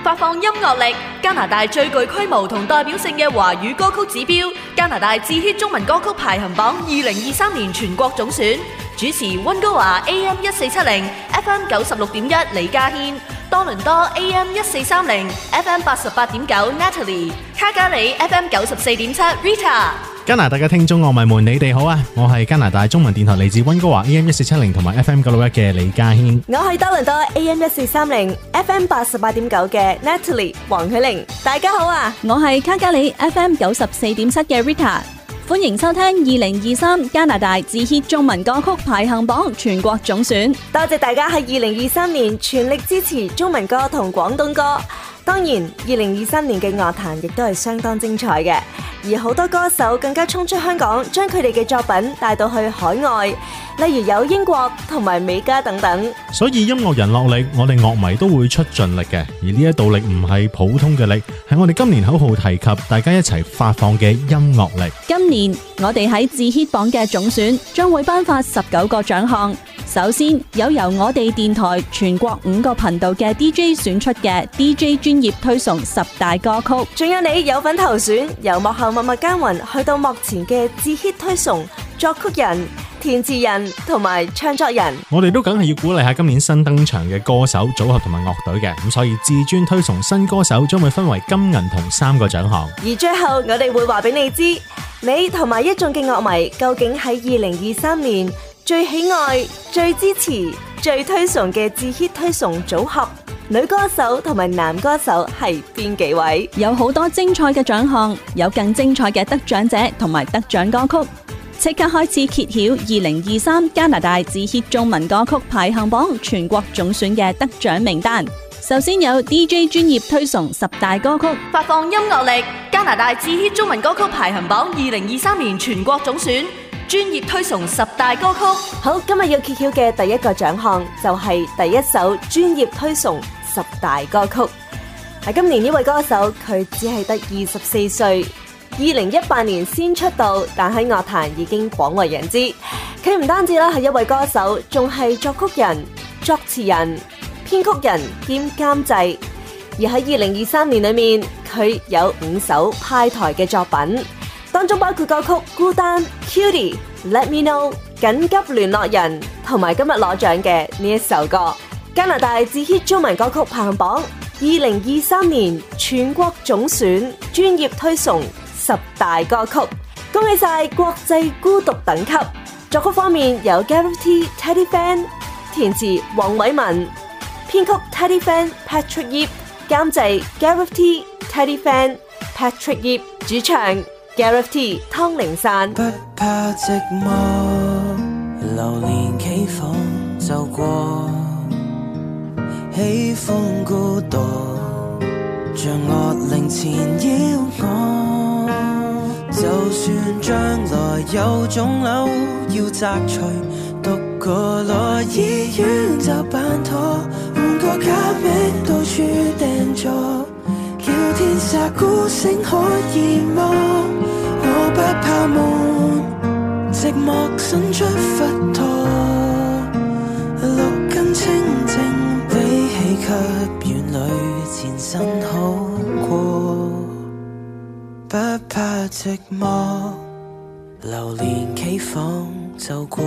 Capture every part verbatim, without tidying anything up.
發放音樂力，加拿大最具規模同代表性嘅華語歌曲指標，加拿大至 hit 中文歌曲排行榜二零二三年全國總選。主持溫哥華 A M 一四七零 F M 九十六點一李嘉軒，多倫多 A M 一四三零 F M 八十八點九 Natalie， 卡加里 F M 九十四點七 Rita。 加拿大嘅聽眾樂迷們，你哋好啊！我係加拿大中文電台嚟自溫哥華 A M 一四七零同埋 F M 九六一嘅李嘉軒。 我係多倫多 A M 一四三零 F M 八十八點九嘅 Natalie 黃許玲。大家好啊！ 我係卡加里 F M 九十四點七嘅 Rita。歡迎收聽二零二三加拿大至 hit 中文歌曲排行榜全國總選。 多謝大家喺二零二三年全力支持中文歌同廣東歌。當然，二零二三年嘅樂壇亦都係相當精彩嘅，而好多歌手更加衝出香港，將佢哋嘅作品帶到去海外，例如有英國同埋美加等等。 所以音樂人落力，我哋樂迷都會出盡力嘅。而呢一道力唔係普通嘅力，係我哋今年口號提及大家一齊發放嘅音樂力。 今年我哋喺至 hit 榜嘅總選將會頒發十九個獎項。首先有由我哋電台全國五個頻道嘅 D J 選出嘅 D J 專業推崇十大歌曲， 仲有你有份投選，由幕後默默耕耘去到幕前嘅至 hit 推崇作曲人、填詞人同埋唱作人。我哋都梗係要鼓勵下今年新登場嘅歌手組合同埋樂隊嘅，咁所以至尊推崇新歌手將會分為金銀銅三個獎項。 而最後我哋會話俾你知，你同埋一眾嘅樂迷究竟喺二零二三年最喜愛、最支持、最推崇嘅至 hit 推崇組合女歌手同埋男歌手係邊幾位？ 有好多精彩嘅獎項，有更精彩嘅得獎者同埋得獎歌曲。即刻開始揭曉二零二三加拿大至 hit 中文歌曲排行榜全國總選嘅得獎名單。首先有 D J 專業推崇十大歌曲， 發放音樂力，加拿大至 hit 中文歌曲排行榜二零二三年全國總選。專業推崇十大歌曲。 好，今日要揭曉嘅第一個獎項就係第一首專業推崇十大歌曲。喺今年呢位歌手佢只係得二十四歲，二零一八年先出道，但喺樂壇已經廣為人知。佢唔單止啦係一位歌手，仲係作曲人、作詞人、編曲人兼監製。而喺二零二三年裏面，佢有五首派台嘅作品。當中包括歌曲《孤單》、Cutie、Let Me Know、緊急聯絡人同埋今日攞獎嘅呢一首歌。加拿大至 hit 中文歌曲排行榜二零二三年全國總選專業推崇十大歌曲，恭喜晒國際孤獨等級。作曲方面有 Gareth T、Teddy Fan， 填詞黃偉文，編曲 Teddy Fan、Patrick Yip， 監製 Gareth T、Teddy Fan、Patrick Yip， 主唱Gareth T 湯靈散。 不怕寂寞，流連企房就過，喜歡孤獨，像惡靈纏繞我。就算將來有腫瘤要摘除，獨個來醫院就辦妥，換個假名到處訂座，叫天煞孤星可以嗎？我不怕悶，寂寞伸出佛陀，六根清淨比起給院裏纏身好過。不怕寂寞，流連企房就過，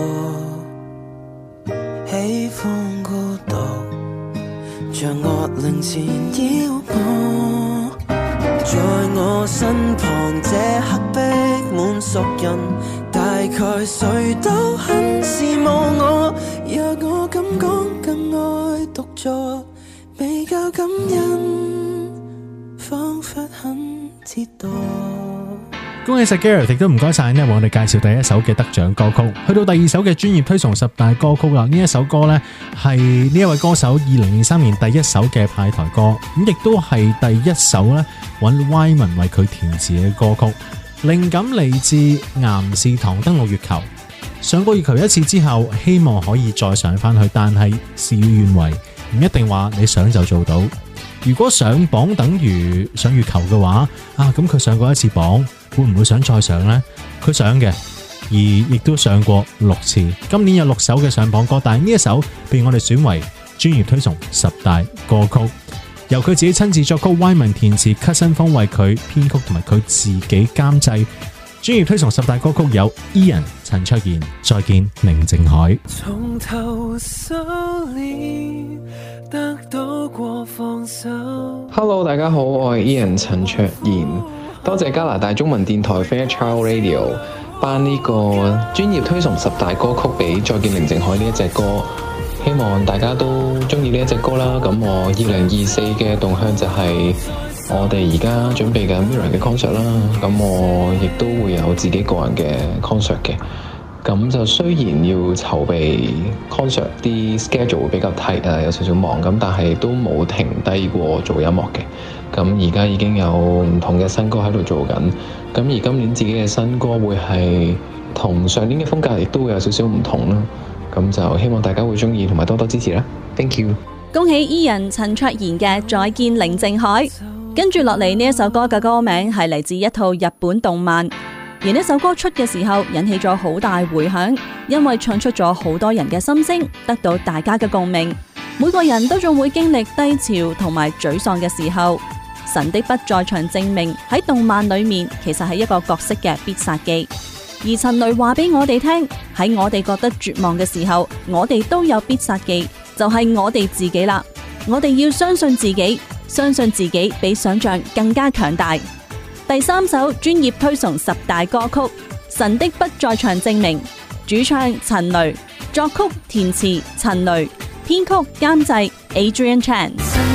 喜歡孤獨，像惡靈纏繞我。在我身旁這刻逼滿熟人，大概誰都很羨慕我。若我敢講更愛獨坐，未夠感恩，彷彿很折墮。 恭喜晒 Gareth， 亦都唔該晒呢，為我哋介紹第一首嘅得獎歌曲。去到第二首嘅專業推崇十大歌曲啦，呢一首歌呢，係呢一位歌手二零二三年第一首嘅派台歌，咁亦都係第一首呢揾 Wyman 為佢填詞嘅歌曲。靈感嚟自岩士唐登陸月球，上過月球一次之後，希望可以再上翻去，但係事與願違，唔一定話你想就做到。如果上榜等於上月球嘅話，啊咁佢上過一次榜，會唔會想再上呢？佢想嘅，而亦都上過六次。今年有六首嘅上榜歌，但係呢一首被我哋選為專業推崇十大歌曲。 由佢自己親自作曲，Wyman填詞，Cousin 風為佢編曲同埋佢自己監製。專業推崇十大歌曲有 Ian 陳卓賢，再見寧靜海。 從頭修煉得到過放手。 Hello， 大家好，我係 Ian 陳卓賢，多謝加拿大中文電台 Fairchild Radio 頒呢個專業推崇十大歌曲俾再見寧靜海呢一隻歌，希望大家都中意呢一隻歌啦。咁我二零二四嘅動向就係我哋而家準備緊 Mirror 嘅 concert 啦，咁我亦都會有自己個人嘅 concert 嘅。咁就雖然要籌備 concert 啲 schedule 會比較 tight 啊，有少少忙咁，但係都冇停低過做音樂嘅。咁而家已經有唔同嘅新歌喺度做緊。咁而今年自己嘅新歌會係同上年嘅風格亦都會有少少唔同啦。咁就希望大家會中意同埋多多支持啦。Thank you。 恭喜 Ian 陳卓賢嘅再見寧靜海。跟住落嚟呢一首歌嘅歌名係嚟自一套日本動漫，而呢首歌出嘅時候引起咗好大回響，因為唱出咗好多人嘅心聲，得到大家嘅共鳴。每個人都仲會經歷低潮同埋沮喪嘅時候，神的不在場證明喺動漫裏面其實係一個角色嘅必殺技。而陳雷話俾我哋聽，喺我哋覺得絕望嘅時候，我哋都有必殺技，就係我哋自己啦。我哋要相信自己，相信自己比想象更加強大。第三首專業推崇十大歌曲《神的不在場證明》，主唱陳雷，作曲填詞陳雷，編曲監製 Adrian Chan。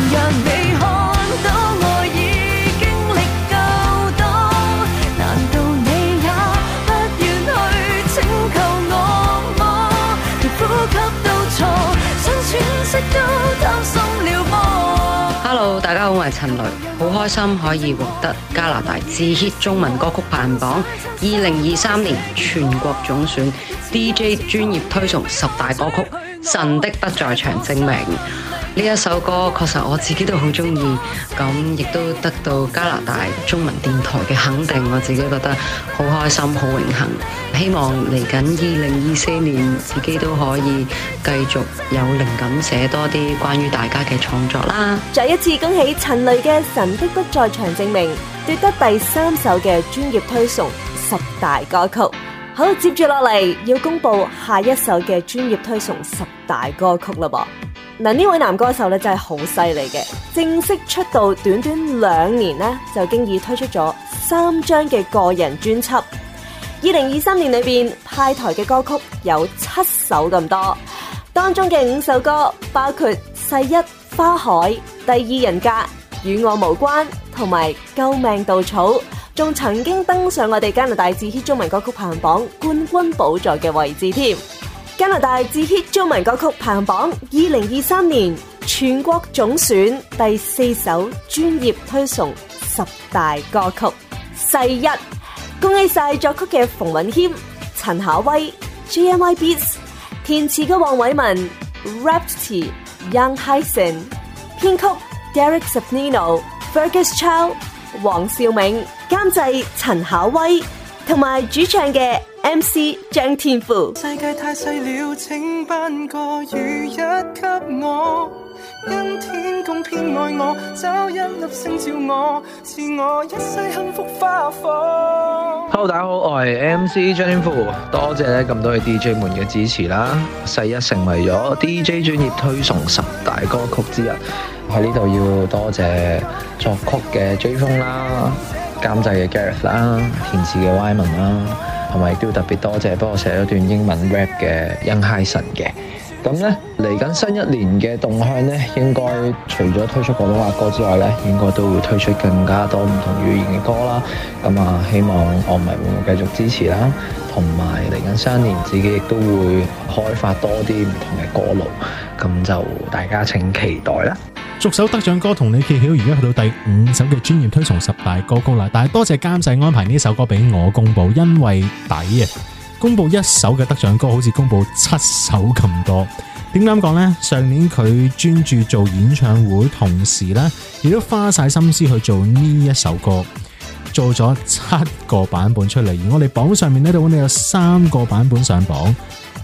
Hello， 大家好，我係陳雷，好開心可以獲得加拿大至 hit 中文歌曲排行榜二零二三年全國總選 D J 專業推崇十大歌曲《神的不在場證明》。呢一首歌確實我自己都好中意，咁亦都得到加拿大中文電台嘅肯定，我自己覺得好開心、好榮幸。希望嚟緊二零二四年，自己都可以繼續有靈感寫多啲關於大家嘅創作啦。 再一次恭喜陳雷嘅《神的不在場證明》奪得第三首嘅專業推崇十大歌曲。好，接住落嚟要公布下一首嘅專業推崇十大歌曲啦噃。嗱，呢位男歌手咧真係好犀利嘅，正式出道短短兩年呢，就經已推出咗三張嘅個人專輯。二零二三年裏邊派台嘅歌曲有七首咁多，當中嘅五首歌包括《世一》、《花海》、《第二人格》、《與我無關》同埋《救命稻草》，仲曾經登上我哋加拿大至 hit 中文歌曲排行榜冠軍寶座嘅位置添。加拿大至 hit 中文歌曲排行榜二零二三年全國總選第四首專業推崇十大歌曲《世一》，恭喜晒作曲嘅馮允謙、陳巧威、G M Y Beats， 填詞嘅黃偉文、Rap 詞 Young Hyson， 編曲 Derek Sapnino、Fergus Chow、黃兆銘，監製陳巧威，同埋主唱嘅M C 張天賦。 世界太細了，請頒個雨一給我，因天公偏愛我，找一粒星照我，賜我一世幸福花火。 Hello， 大家好，我係 M C 張天賦，多謝咧咁多位 D J 們嘅支持啦，世一成為咗 D J 專業推崇十大歌曲之一。喺呢度要多謝作曲嘅 J 風啦，監製嘅 Gareth 啦，填詞嘅 Wyman 啦，同埋亦都要特別多謝幫我寫咗段英文 rap 嘅 Young Hyson 嘅。咁咧嚟緊新一年嘅動向咧，應該除咗推出廣東話歌之外咧，應該都會推出更加多唔同語言嘅歌啦。咁啊，希望樂迷會繼續支持啦，同埋嚟緊新一年自己亦都會開發多啲唔同嘅歌路，咁就大家請期待啦。 逐首得獎歌同你揭曉，而家去到第五首嘅專業推崇十大歌曲啦。但係多謝監製安排呢首歌俾我公布，因為抵啊！公布一首嘅得獎歌，好似公布七首咁多。點解咁講呢？上年佢專注做演唱會，同時呢亦都花晒心思去做呢一首歌，做咗七個版本出嚟。而我哋榜上面呢度，我哋有三個版本上榜。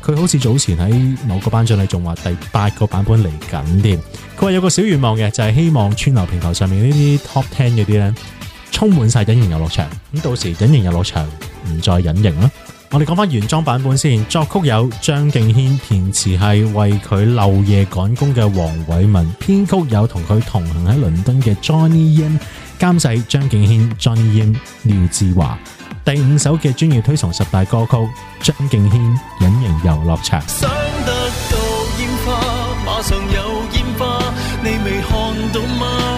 佢好似早前喺某個頒獎禮仲話第八個版本嚟緊添。佢話有個小願望嘅，就係希望串流平台上面呢啲 top ten 嗰啲呢，充滿晒隱形遊樂場。咁到時隱形遊樂場唔再隱形啦。我哋講翻原裝版本先，作曲有張敬軒，填詞係為佢漏夜趕工嘅黃偉文，編曲有同佢同行喺倫敦嘅 Johnny Yim， 監製張敬軒、Johnny Yim、廖志華。第五首嘅專業推崇十大歌曲，張敬軒《隱形遊樂場》。 想得到煙花，馬上有煙花，你未看到嗎？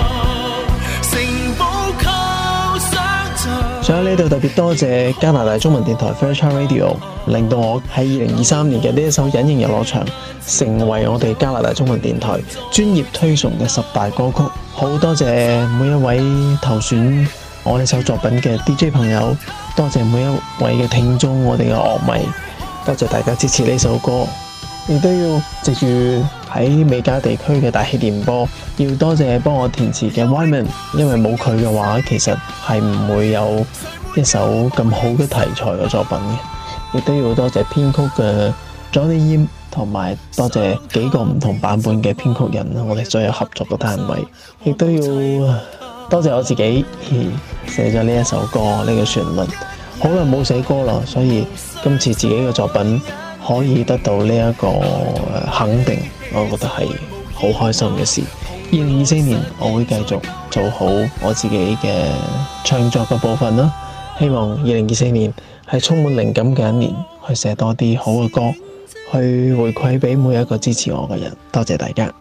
所以呢度特別多謝加拿大中文電台 Fairchild Radio， 令到我喺二零二三年嘅呢一首隱形遊樂場成為我哋加拿大中文電台專業推崇嘅十大歌曲。好多謝每一位投選我呢首作品嘅 D J 朋友，多謝每一位嘅聽眾，我哋嘅樂迷，多謝大家支持呢首歌。亦都要藉住喺美加地區嘅大氣電波，要多謝幫我填詞嘅 Wyman， 因為冇佢嘅話，其實係唔會有一首咁好嘅題材嘅作品嘅。亦都要多謝編曲嘅 Johnny Yim， 同埋多謝幾個唔同版本嘅編曲人，我哋所有合作嘅單位。亦都要多謝我自己寫咗呢一首歌，呢個旋律。好耐冇寫歌啦，所以今次自己嘅作品可以得到呢一個肯定，我覺得係好開心嘅事。二零二四年我會繼續做好我自己嘅唱作嘅部分啦。希望二零二四年係充滿靈感嘅一年，去寫多啲好嘅歌，去回饋俾每一個支持我嘅人。多謝大家。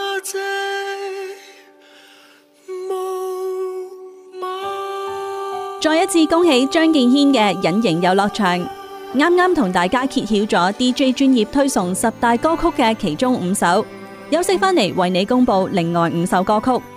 再一次恭喜張敬軒嘅隱形遊樂場，啱啱同大家揭曉咗 D J 專業推崇十大歌曲嘅其中五首，休息翻嚟為你公布另外五首歌曲。